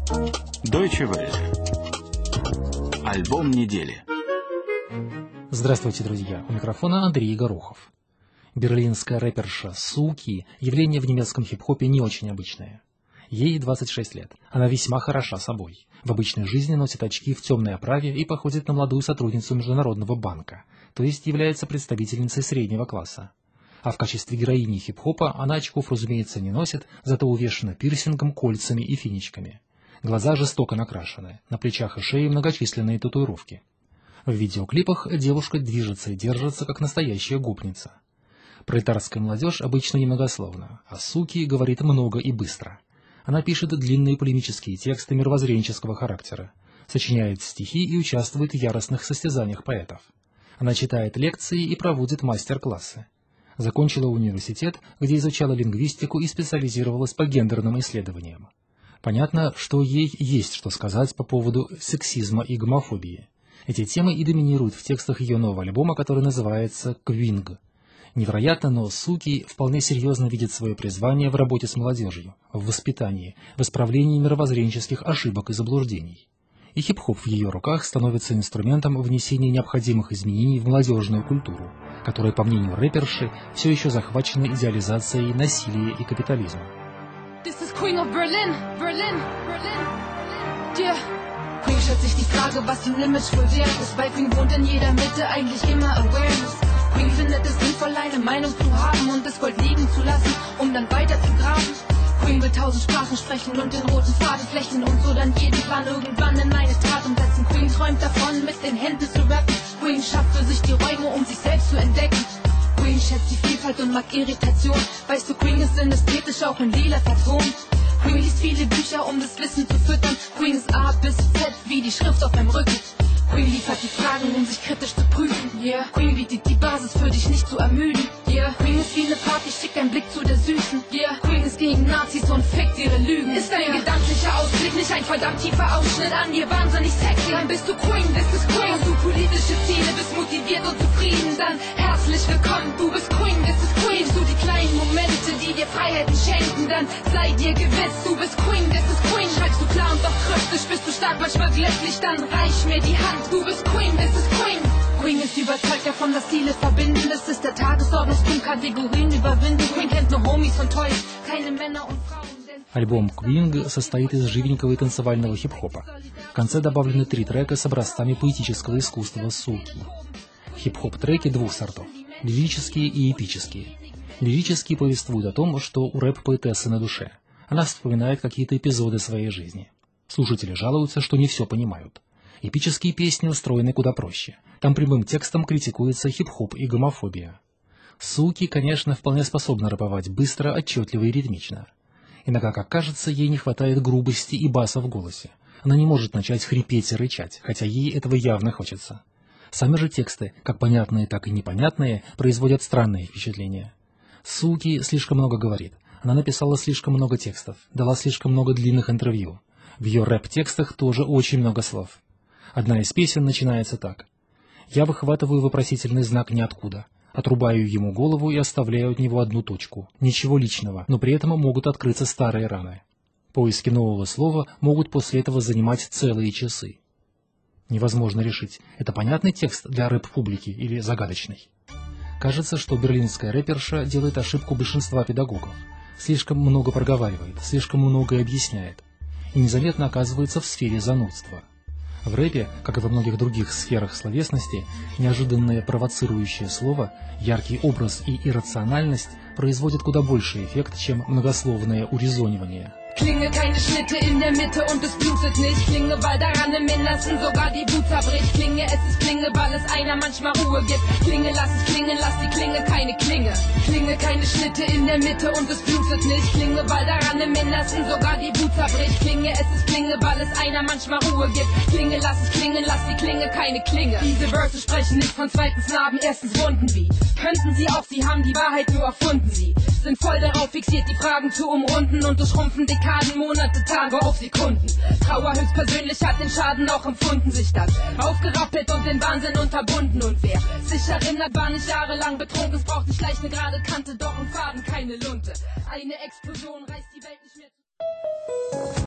Deutsche Welle. Альбом недели. Здравствуйте, друзья! У микрофона Андрей Горохов. Берлинская рэперша Суки – явление в немецком хип-хопе не очень обычное. Ей 26 лет. Она весьма хороша собой. В обычной жизни носит очки в темной оправе и походит на молодую сотрудницу Международного банка, то есть является представительницей среднего класса. А в качестве героини хип-хопа она очков, разумеется, не носит, зато увешана пирсингом, кольцами и финичками. Глаза жестоко накрашены, на плечах и шее многочисленные татуировки. В видеоклипах девушка движется и держится, как настоящая гопница. Пролетарская молодежь обычно немногословна, а Суки говорит много и быстро. Она пишет длинные полемические тексты мировоззренческого характера, сочиняет стихи и участвует в яростных состязаниях поэтов. Она читает лекции и проводит мастер-классы. Закончила университет, где изучала лингвистику и специализировалась по гендерным исследованиям. Понятно, что ей есть что сказать по поводу сексизма и гомофобии. Эти темы и доминируют в текстах ее нового альбома, который называется «Квинг». Невероятно, но Суки вполне серьезно видит свое призвание в работе с молодежью, в воспитании, в исправлении мировоззренческих ошибок и заблуждений. И хип-хоп в ее руках становится инструментом внесения необходимых изменений в молодежную культуру, которая, по мнению рэперши, все еще захвачена идеализацией насилия и капитализма. Queen of Berlin, Berlin, Berlin, yeah. Queen stellt sich die Frage, was im Limit wohl wert ist. Bei Queen wohnt in jeder Mitte eigentlich immer Awareness. Queen findet es sinnvoll, eine Meinung zu haben und das Gold liegen zu lassen, um dann weiter zu graben. Queen will 1000 Sprachen sprechen und den roten Faden flechten und so dann jeden Plan irgendwann in eine Tat umsetzen. Queen träumt davon, mit den Händen zu rappen. Queen schafft für sich die Räume, um sich selbst zu entdecken. Queen schätzt die Vielfalt und mag Irritation. Weißt du, Queen ist ästhetisch auch in lila vertont. Queen liest viele Bücher, um das Wissen zu füttern. Queen ist A bis Z wie die Schrift auf deinem Rücken. Queen liefert die Fragen, um sich kritisch zu prüfen. Yeah. Queen bietet die Basis für dich nicht zu ermüden. Yeah. Queen ist wie eine Party, schickt einen Blick zu der Süßen. Yeah. Queen ist gegen Nazis und fickt ihre Lügen. Ist ein gedanklicher Ausblick, nicht ein verdammt tiefer Ausschnitt an dir wahnsinnig sexy. Dann bist du Queen, das ist Queen. Hast du politische Ziele, bist motiviert und zufrieden, dann herzlich willkommen. Du bist Queen, das ist Queen. Siehst du die kleinen Momente, die dir Freiheiten schenken, dann sei dir gewiss, du bist Queen, das ist Queen. Schreibst du klar und doch kryptisch, bist du stark, manchmal glücklich, dann reich mir die Hand. Du bist Queen, das ist Queen. Queen ist überzeugt davon, dass Ziele verbinden. Das ist der Tagesordnungspunkt, Kategorien überwinden. Queen kennt nur Homies und Toys, keine Männer und Frauen. Альбом «Квинг» состоит из живенького и танцевального хип-хопа. В конце добавлены 3 трека с образцами поэтического искусства Суки. Хип-хоп-треки двух сортов – лирические и эпические. Лирические повествуют о том, что у рэп-поэтессы на душе. Она вспоминает какие-то эпизоды своей жизни. Слушатели жалуются, что не все понимают. Эпические песни устроены куда проще. Там прямым текстом критикуется хип-хоп и гомофобия. Суки, конечно, вполне способна рэповать быстро, отчетливо и ритмично. Иногда, как кажется, ей не хватает грубости и баса в голосе. Она не может начать хрипеть и рычать, хотя ей этого явно хочется. Сами же тексты, как понятные, так и непонятные, производят странные впечатления. Суки слишком много говорит. Она написала слишком много текстов, дала слишком много длинных интервью. В ее рэп-текстах тоже очень много слов. Одна из песен начинается так. Я выхватываю вопросительный знак ниоткуда, отрубаю ему голову и оставляю от него одну точку. Ничего личного, но при этом могут открыться старые раны. Поиски нового слова могут после этого занимать целые часы. Невозможно решить, это понятный текст для рэп-публики или загадочный. Кажется, что берлинская рэперша делает ошибку большинства педагогов. Слишком много проговаривает, слишком многое объясняет. И незаметно оказывается в сфере занудства. В рэпе, как и во многих других сферах словесности, неожиданное провоцирующее слово, яркий образ и иррациональность производят куда больший эффект, чем многословное урезонивание. Klinge, keine Schnitte in der Mitte und es blutet nicht. Klinge, weil daran im Innersten sogar die Wut zerbricht. Klinge, es ist Klinge, weil es einer manchmal Ruhe gibt. Klinge, lass es klingen, lass die Klinge keine Klinge. Klinge, keine Schnitte in der Mitte und es blutet nicht. Klinge, weil daran im Innersten sogar die Wut zerbricht. Klinge, es ist Klinge, weil es einer manchmal Ruhe gibt. Klinge, lass es klingen, lass die Klinge keine Klinge. Diese Verse sprechen nicht von zweitens Narben, erstens Wunden wie. Könnten sie auch, sie haben die Wahrheit nur erfunden, sie sind voll darauf fixiert, die Fragen zu umrunden und durchrumpfen Dekaden, Monate, Tage auf Sekunden. Trauer höchstpersönlich hat den Schaden auch empfunden, sich das aufgerappelt und den Wahnsinn unterbunden. Und wer sich erinnert, war nicht jahrelang betrunken. Es braucht nicht gleich eine gerade Kante, doch ein Faden, keine Lunte. Eine Explosion reißt die Welt nicht mehr.